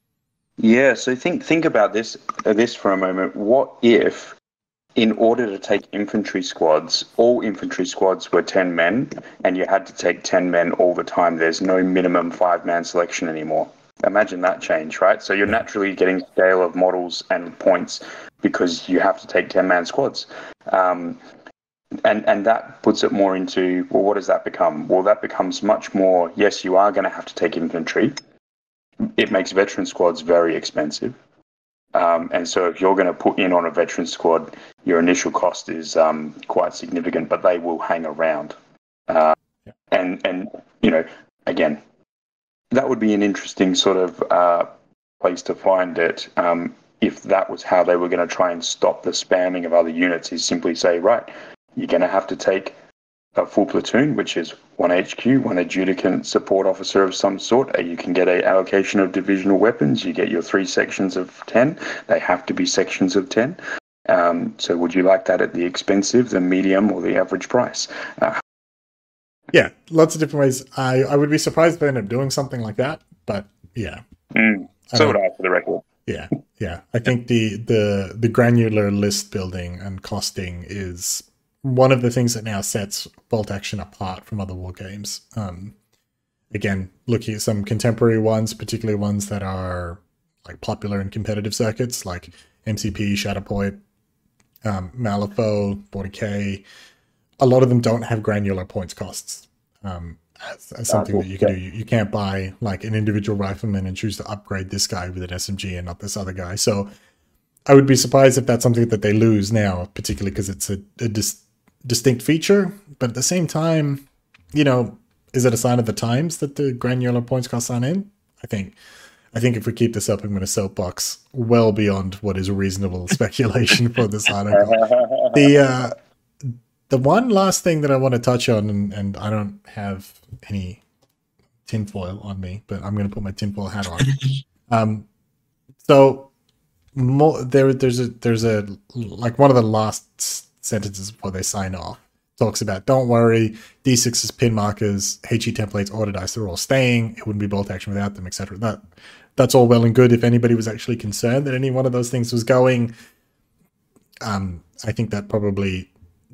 Yeah, so think think about this uh, this for a moment. What if, in order to take infantry squads, all infantry squads were ten men, and you had to take ten men all the time? There's no minimum five-man selection anymore. Imagine that change, right? So you're naturally getting scale of models and points because you have to take ten-man squads. Um, and, and that puts it more into, well, what does that become? Well, that becomes much more, yes, you are going to have to take infantry. It makes veteran squads very expensive. Um, and so if you're going to put in on a veteran squad, your initial cost is um, quite significant, but they will hang around. Uh, yeah. And, and you know, again, that would be an interesting sort of uh, place to find it. Um, if that was how they were going to try and stop the spamming of other units, is simply say, right, you're going to have to take a full platoon, which is one H Q, one adjudicant support officer of some sort. You can get an allocation of divisional weapons. You get your three sections of ten. They have to be sections of ten. Um, so would you like that at the expensive, the medium, or the average price? Uh, yeah, lots of different ways. I, I would be surprised if they end up doing something like that, but yeah. Mm, so would I, for the record. Yeah, yeah. I think the, the, the granular list building and costing is one of the things that now sets Bolt Action apart from other war games. Um, again, looking at some contemporary ones, particularly ones that are like popular in competitive circuits, like M C P, Shatterpoint, um, Malifaux, forty K. A lot of them don't have granular points costs. Um, as, as something that you can do. You, you can't buy like an individual rifleman and choose to upgrade this guy with an S M G and not this other guy. So I would be surprised if that's something that they lose now, particularly because it's a, a dis- distinct feature. But at the same time, you know, is it a sign of the times that the granular points costs aren't in? I think I think if we keep this up, I'm going to soapbox well beyond what is reasonable speculation for this article. The uh, the one last thing that I want to touch on, and, and I don't have any tinfoil on me, but I'm going to put my tinfoil hat on. Um, so more, there, there's a there's a like one of the last sentences before they sign off talks about, don't worry, D six's pin markers, H E templates, order dice, they're all staying. It wouldn't be Bolt Action without them, et cetera. That that's all well and good. If anybody was actually concerned that any one of those things was going, um, I think that probably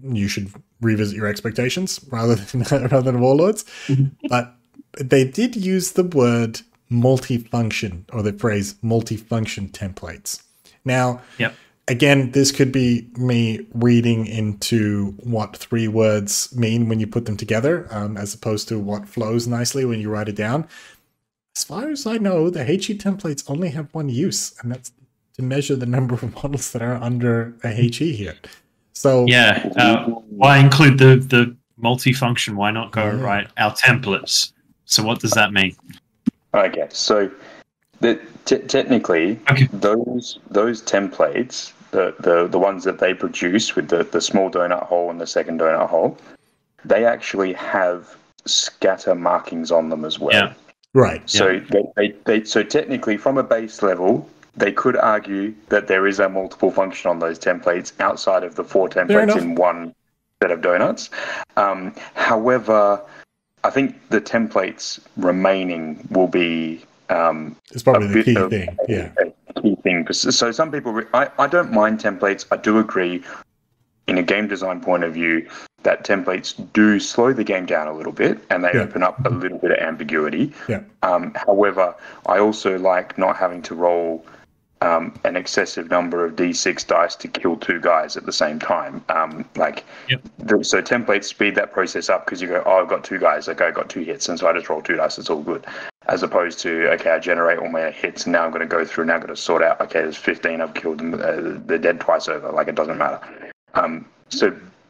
you should revisit your expectations rather than rather than Warlords. But they did use the word multifunction, or the phrase multifunction templates. Now, yep. again, this could be me reading into what three words mean when you put them together, um, as opposed to what flows nicely when you write it down. As far as I know, the H E templates only have one use, and that's to measure the number of models that are under a H E here. So yeah, uh, why include the the multifunction? Why not go yeah. right our templates? So what does that mean? Okay, so the, t- technically, okay. those those templates, the, the the ones that they produce with the, the small donut hole and the second donut hole, they actually have scatter markings on them as well. Yeah. Right. So yeah. they, they, they so technically, from a base level, they could argue that there is a multiple function on those templates outside of the four templates in one set of donuts. Um, however, I think the templates remaining will be um, it's probably the key thing. A, yeah, a key thing. So some people, I, I don't mind templates. I do agree, in a game design point of view, that templates do slow the game down a little bit, and they yeah. open up a little bit of ambiguity. Yeah. Um, however, I also like not having to roll Um, an excessive number of D six dice to kill two guys at the same time. Um, like, yep. the, so templates speed that process up because you go, oh, I've got two guys, okay, I've got two hits, and so I just roll two dice, it's all good. As opposed to, okay, I generate all my hits, and now I'm going to go through, now I've got to sort out, okay, there's fifteen, I've killed them, uh, they're dead twice over, like, it doesn't matter. Um, so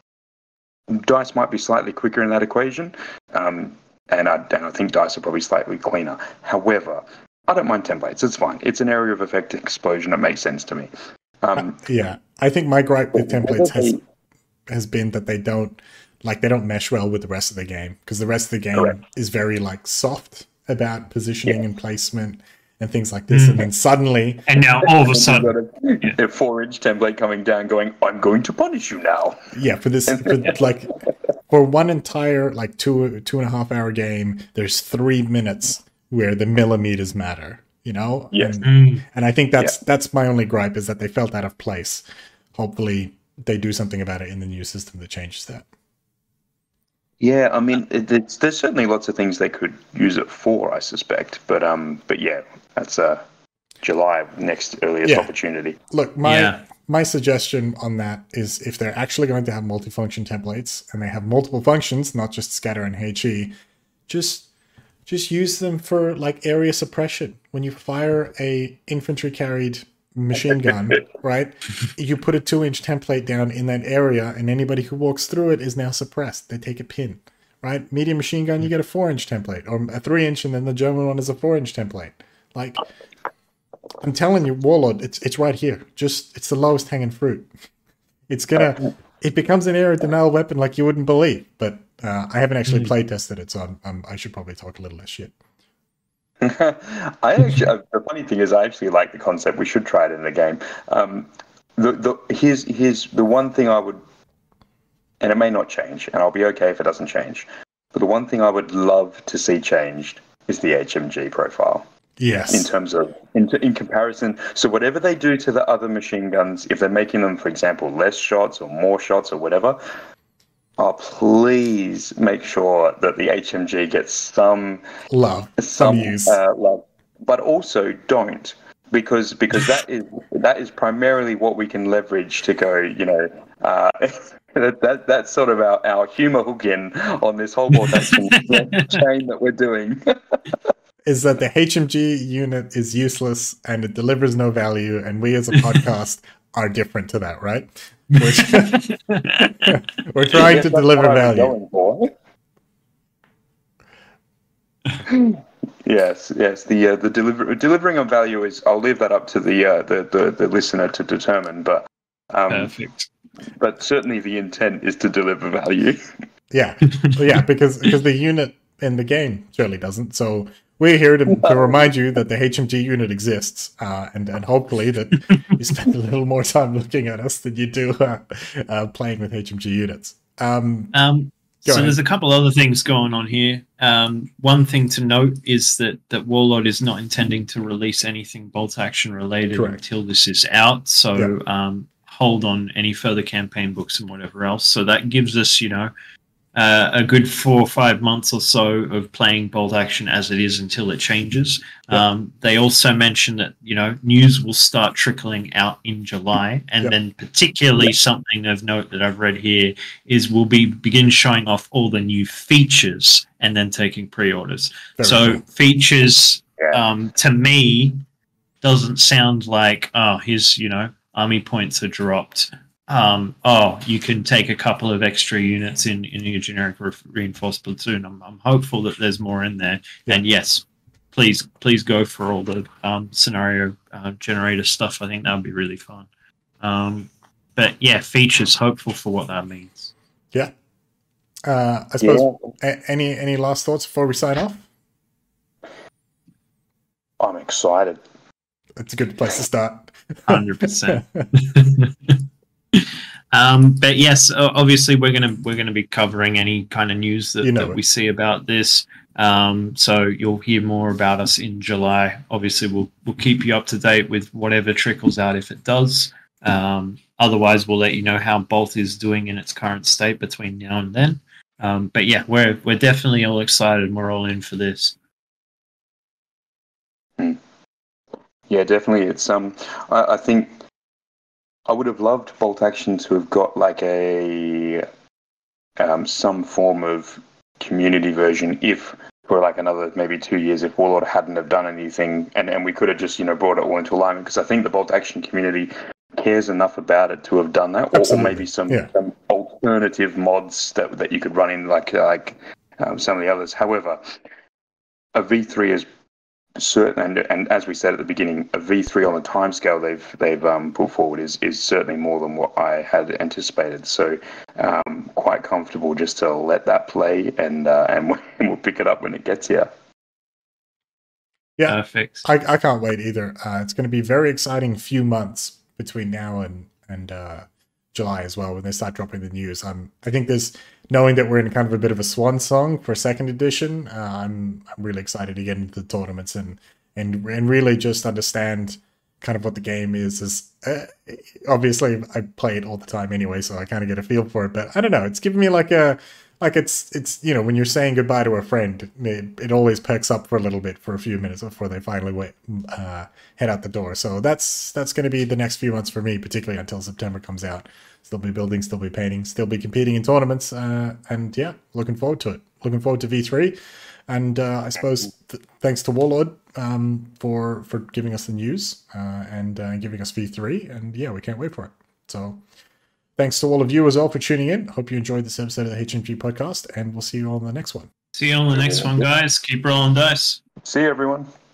dice might be slightly quicker in that equation, um, and, I, and I think dice are probably slightly cleaner. However, I don't mind templates. It's fine. It's an area of effect explosion that makes sense to me. Um, uh, yeah, I think my gripe with templates has has been that they don't like they don't mesh well with the rest of the game, because the rest of the game correct. is very like soft about positioning yeah. and placement and things like this, mm. and then suddenly, and now all of a sudden, a, yeah. a four-inch template coming down, going, "I'm going to punish you now." Yeah, for this, for, like for one entire like two two and a half hour game, there's three minutes where the millimeters matter, you know? Yes. And, mm. and I think that's yeah. that's my only gripe, is that they felt out of place. Hopefully they do something about it in the new system that changes that. Yeah, I mean, it, it's, there's certainly lots of things they could use it for, I suspect. But um, but yeah, that's uh, July, next earliest yeah. opportunity. Look, my yeah. my suggestion on that is, if they're actually going to have multifunction templates, and they have multiple functions, not just scatter and H E, just Just use them for like area suppression. When you fire a infantry carried machine gun, right? You put a two inch template down in that area, and anybody who walks through it is now suppressed. They take a pin, right? Medium machine gun, you get a four inch template, or a three inch, and then the German one is a four inch template. Like, I'm telling you, Warlord, it's it's right here. Just it's the lowest hanging fruit. It's gonna it becomes an area denial weapon like you wouldn't believe, but. Uh, I haven't actually play tested it, so I'm, I'm, I should probably talk a little less shit. I actually, the funny thing is, I actually like the concept. We should try it in the game. Um, the, the here's here's the one thing I would, and it may not change, and I'll be okay if it doesn't change. But the one thing I would love to see changed is the H M G profile. Yes. In terms of in, in comparison, so whatever they do to the other machine guns, if they're making them, for example, less shots or more shots or whatever. Oh, please make sure that the H M G gets some love, some, some use, uh, love, but also don't, because because that is that is primarily what we can leverage to go. You know, uh, that, that that's sort of our, our humor hook in on this whole production chain that we're doing. Is that the H M G unit is useless and it delivers no value, and we as a podcast are different to that, right? We're, we're trying to deliver value. Yes, yes. The uh, the deliver, delivering of value is. I'll leave that up to the uh, the, the the listener to determine. But um, perfect. But certainly the intent is to deliver value. Yeah, yeah. Because because the unit in the game surely doesn't. So we're here to, to remind you that the H M G unit exists, uh, and and hopefully that you spend a little more time looking at us than you do uh, uh, playing with H M G units. Um, um, so ahead. There's a couple other things going on here. Um, one thing to note is that that Warlord is not intending to release anything bolt action related Correct. until this is out. So yep. um, hold on any further campaign books and whatever else. So that gives us, you know, uh, a good four or five months or so of playing Bolt Action as it is until it changes. Yep. Um, they also mentioned that, you know, news will start trickling out in July. And Yep. then particularly something of note that I've read here is we'll be begin showing off all the new features and then taking pre-orders. Very so cool. features, Yeah. um, to me, doesn't sound like, oh, here's, you know, army points are dropped. Um, oh, you can take a couple of extra units in, in your generic re- reinforced platoon. I'm, I'm hopeful that there's more in there. Yeah. And yes, please, please go for all the um, scenario uh, generator stuff. I think that would be really fun. Um, but yeah, features, hopeful for what that means. Yeah. Uh, I suppose, Yeah. a- any any last thoughts before we sign off? I'm excited. It's a good place to start. one hundred percent. Um, but yes, o- obviously we're gonna we're gonna be covering any kind of news that, You know that it. we see about this. Um, so you'll hear more about us in July. Obviously, we'll we'll keep you up to date with whatever trickles out if it does. Um, otherwise, we'll let you know how Bolt is doing in its current state between now and then. Um, but yeah, we're we're definitely all excited. And we're all in for this. Yeah, definitely. It's um, I, I think I would have loved Bolt Action to have got like a um some form of community version if for like another maybe two years if Warlord hadn't have done anything and, and we could have just you know brought it all into alignment because I think the Bolt Action community cares enough about it to have done that or, or Absolutely. maybe some, Yeah. some alternative mods that that you could run in like like um, some of the others. However, a V three is certain, and, and as we said at the beginning, a V three on the timescale they've they've um, put forward is is certainly more than what I had anticipated. So, um, quite comfortable just to let that play, and uh, and we'll pick it up when it gets here. Yeah. Perfect. I, I can't wait either. Uh, it's going to be very exciting few months between now and and uh, July as well when they start dropping the news. I'm I think there's knowing that we're in kind of a bit of a swan song for second edition. Uh, I'm I'm really excited to get into the tournaments and and and really just understand kind of what the game is. Is uh, obviously I play it all the time anyway, so I kind of get a feel for it. But I don't know. It's giving me like a like it's it's you know when you're saying goodbye to a friend, it, it always perks up for a little bit for a few minutes before they finally wait, uh, head out the door. So that's that's going to be the next few months for me, particularly until September comes out. Still be building, still be painting, still be competing in tournaments, uh, and yeah, looking forward to it. Looking forward to V three, and uh, I suppose th- thanks to Warlord um, for for giving us the news uh, and uh, giving us V three, and yeah, we can't wait for it. So. Thanks to all of you as well for tuning in. Hope you enjoyed this episode of the H M G podcast, and we'll see you all in the next one. See you on the next one, guys. Keep rolling dice. See you, everyone.